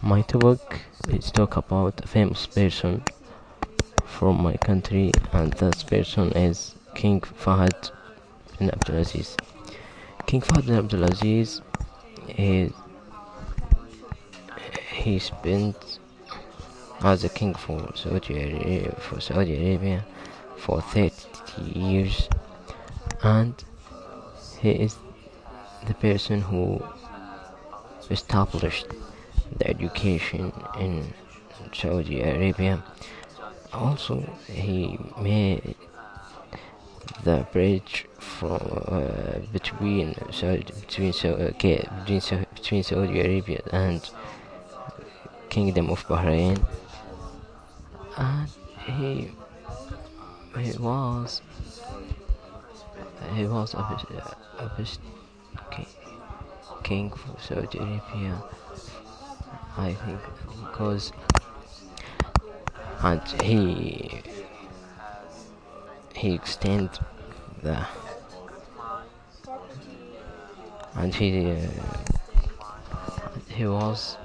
My topic is talk about a famous person from my country, and that person is King Fahad bin Abdulaziz. King Fahad bin Abdulaziz is he spent as a king for Saudi Arabia for 30 years, and he is the person who established the education in Saudi Arabia. Also, he made the bridge from between Saudi Arabia and Kingdom of Bahrain, and he he was he was a best king for Saudi Arabia, I think, because and he extend the and he was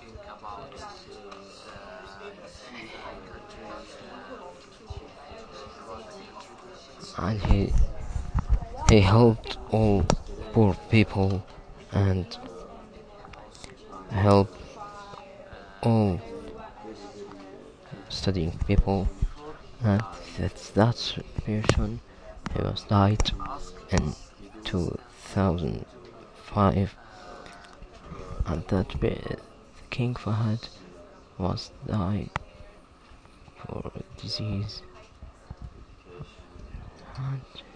and he helped all poor people and helped all studying people, and that person he was died in 2005, and King Fahad was died for disease, and